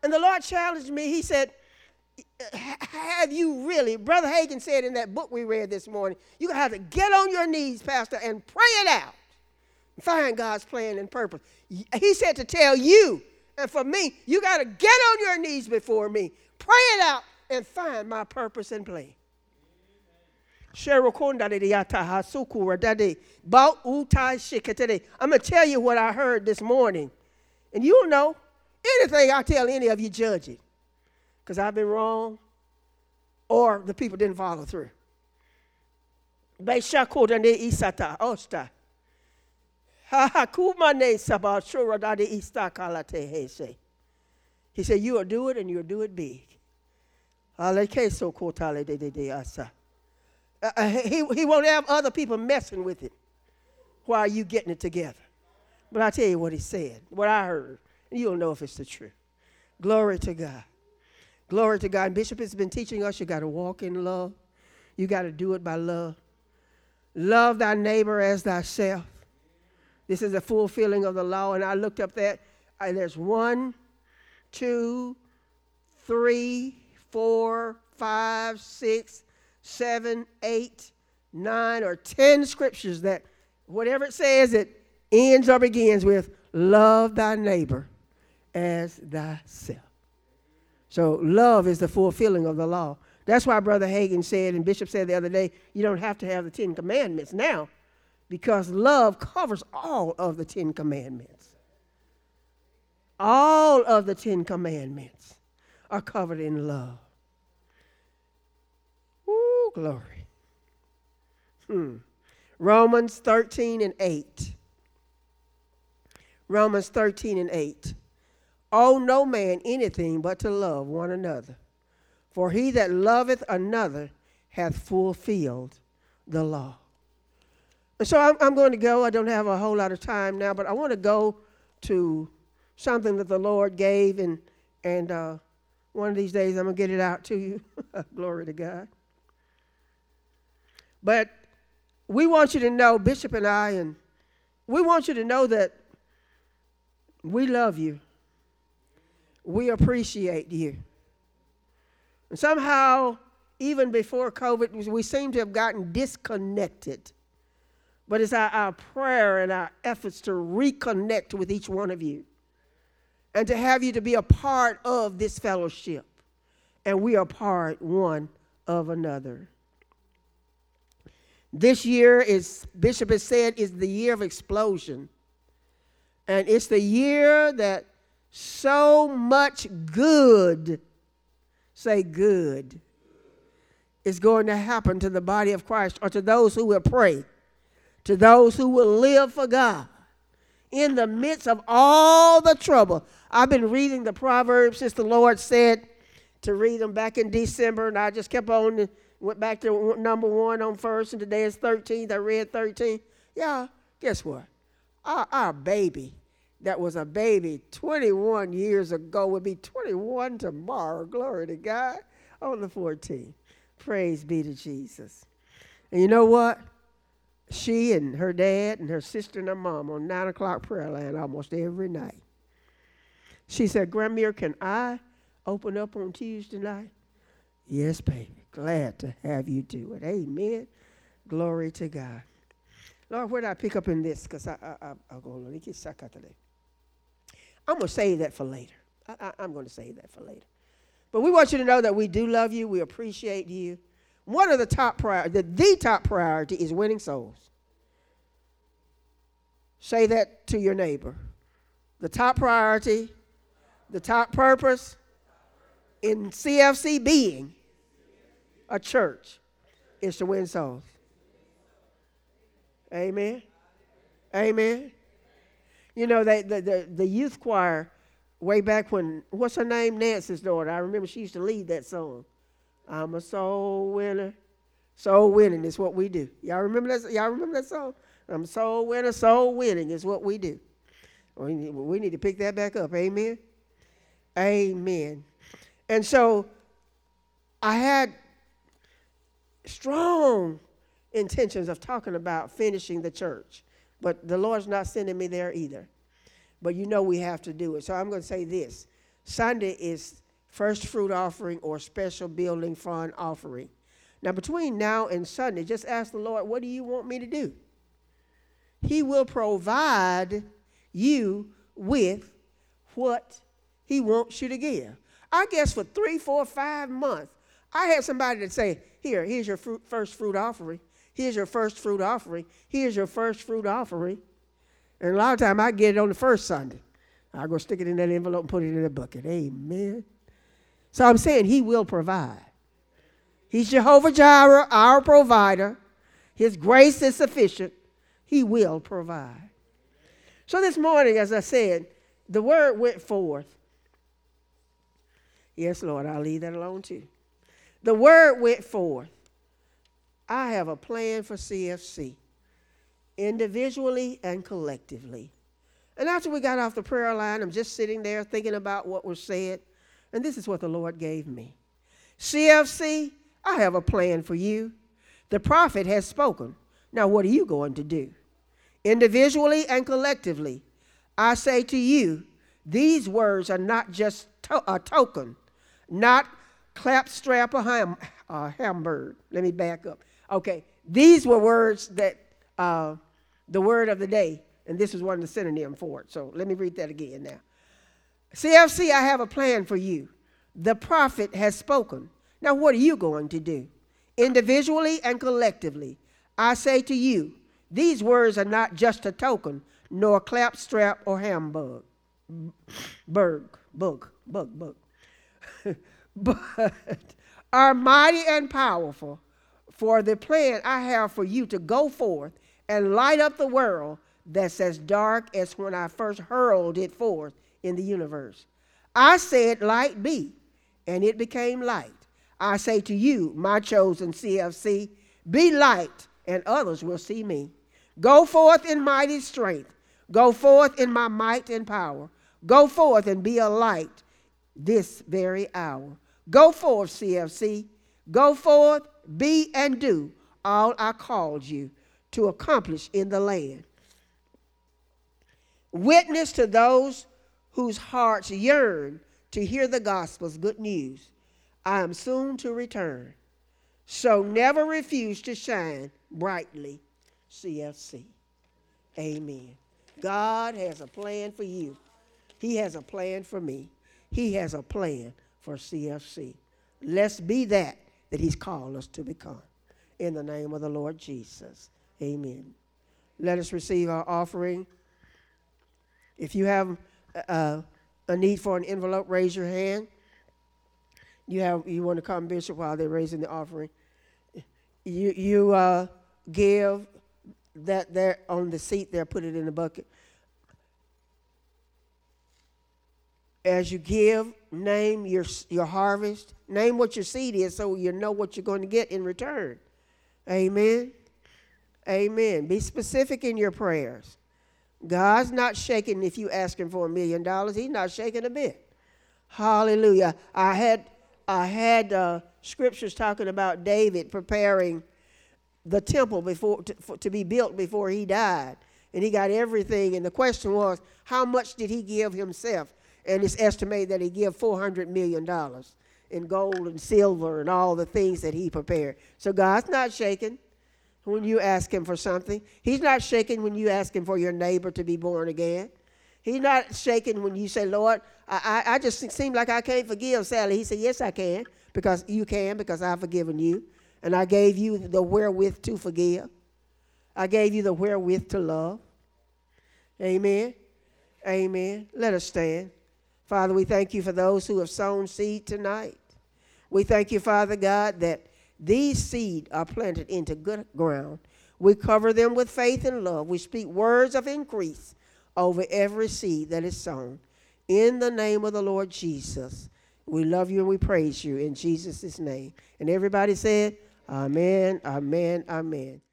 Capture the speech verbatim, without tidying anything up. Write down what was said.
And the Lord challenged me. He said, have you really, Brother Hagin said in that book we read this morning, you're going to have to get on your knees, Pastor, and pray it out. Find God's plan and purpose. He said to tell you, and for me, you got to get on your knees before me, pray it out, and find my purpose and plan. I'm going to tell you what I heard this morning. And you'll know, anything I tell any of you, judge it. Because I've been wrong or the people didn't follow through. He said, you'll do it and you'll do it big. Uh, he, he won't have other people messing with it while you getting it together. But I'll tell you what he said, what I heard, and you'll know if it's the truth. Glory to God. Glory to God. And Bishop has been teaching us you got to walk in love. You got to do it by love. Love thy neighbor as thyself. This is a fulfilling of the law. And I looked up that. I, there's one, two, three, four, five, six, seven, eight, nine, or ten scriptures that whatever it says, it ends or begins with love thy neighbor as thyself. So love is the fulfilling of the law. That's why Brother Hagin said, and Bishop said the other day, you don't have to have the Ten Commandments now because love covers all of the Ten Commandments. All of the Ten Commandments are covered in love. Woo, glory. Hmm. Romans thirteen and eight. Romans thirteen and eight. Owe no man anything but to love one another. For he that loveth another hath fulfilled the law. And so I'm, I'm going to go. I don't have a whole lot of time now, but I want to go to something that the Lord gave, and, and uh, one of these days I'm going to get it out to you. Glory to God. But we want you to know, Bishop and I, and we want you to know that we love you. We appreciate you. And somehow, even before COVID, we seem to have gotten disconnected. But it's our, our prayer and our efforts to reconnect with each one of you and to have you to be a part of this fellowship. And we are part one of another. This year, is Bishop has said, is the year of explosion. And it's the year that so much good, say good, is going to happen to the body of Christ, or to those who will pray, to those who will live for God in the midst of all the trouble. I've been reading the Proverbs since the Lord said to read them back in December, and I just kept on and went back to number one on first, and today is thirteenth. I read thirteen. Yeah, guess what? Our, our baby that was a baby twenty-one years ago would be twenty-one tomorrow. Glory to God. On the fourteenth. Praise be to Jesus. And you know what? She and her dad and her sister and her mom on nine o'clock prayer line almost every night. She said, Grandmere, can I open up on Tuesday night? Yes, baby. Glad to have you do it. Amen. Glory to God. Lord, where did I pick up in this? Because I, I, I, I'll go on. I'm going to save that for later. I, I, I'm going to save that for later. But we want you to know that we do love you. We appreciate you. One of the top priorities, the, the top priority is winning souls. Say that to your neighbor. The top priority, the top purpose in C F C being a church is to win souls. Amen. Amen. You know, they, the, the, the youth choir, way back when, what's her name? Nancy's daughter. I remember she used to lead that song. I'm a soul winner. Soul winning is what we do. Y'all remember that? Y'all remember that song? I'm a soul winner. Soul winning is what we do. We need, we need to pick that back up. Amen. Amen. And so I had strong intentions of talking about finishing the church. But the Lord's not sending me there either. But you know we have to do it. So I'm going to say this. Sunday is first fruit offering or special building fund offering. Now, between now and Sunday, just ask the Lord, what do you want me to do? He will provide you with what he wants you to give. I guess for three, four, five months, I had somebody that say, here, here's your fruit, first fruit offering. Here's your first fruit offering. Here's your first fruit offering. And a lot of time I get it on the first Sunday. I go stick it in that envelope and put it in the bucket. Amen. So I'm saying he will provide. He's Jehovah Jireh, our provider. His grace is sufficient. He will provide. So this morning, as I said, the word went forth. Yes, Lord, I'll leave that alone too. The word went forth. I have a plan for C F C, individually and collectively. And after we got off the prayer line, I'm just sitting there thinking about what was said. And this is what the Lord gave me. C F C, I have a plan for you. The prophet has spoken. Now, what are you going to do? Individually and collectively, I say to you, these words are not just to- a token, not clapstrap or ham, uh, hamburg. Let me back up. Okay, these were words that, uh, the word of the day, and this is one of the synonyms for it. So let me read that again now. C F C, I have a plan for you. The prophet has spoken. Now, what are you going to do? Individually and collectively, I say to you, these words are not just a token, nor clapstrap or hamburg. Berg, bug, bug, bug. But are mighty and powerful for the plan I have for you to go forth and light up the world that's as dark as when I first hurled it forth in the universe. I said, light be, and it became light. I say to you, my chosen C F C, be light, and others will see me. Go forth in mighty strength. Go forth in my might and power. Go forth and be a light this very hour. Go forth, C F C. Go forth, be and do all I called you to accomplish in the land. Witness to those whose hearts yearn to hear the gospel's good news. I am soon to return. So never refuse to shine brightly, C F C. Amen. God has a plan for you. He has a plan for me. He has a plan for C F C. Let's be that that he's called us to become. In the name of the Lord Jesus. Amen. Let us receive our offering. If you have uh, a need for an envelope, raise your hand. You have you want to come, Bishop, while they're raising the offering. You you uh, give that there on the seat there, put it in the bucket. As you give, name your your harvest. Name what your seed is so you know what you're going to get in return. Amen. Amen. Be specific in your prayers. God's not shaking if you ask him for a million dollars. He's not shaking a bit. Hallelujah. I had I had uh, scriptures talking about David preparing the temple before to, for, to be built before he died, and he got everything. And the question was, how much did he give himself? And it's estimated that he gave four hundred million dollars in gold and silver and all the things that he prepared. So God's not shaking when you ask him for something. He's not shaking when you ask him for your neighbor to be born again. He's not shaking when you say, Lord, I, I, I just seem like I can't forgive Sally. He said, yes, I can, because you can, because I've forgiven you. And I gave you the wherewith to forgive. I gave you the wherewith to love. Amen. Amen. Let us stand. Father, we thank you for those who have sown seed tonight. We thank you, Father God, that these seed are planted into good ground. We cover them with faith and love. We speak words of increase over every seed that is sown. In the name of the Lord Jesus, we love you and we praise you in Jesus' name. And everybody said, amen, amen, amen.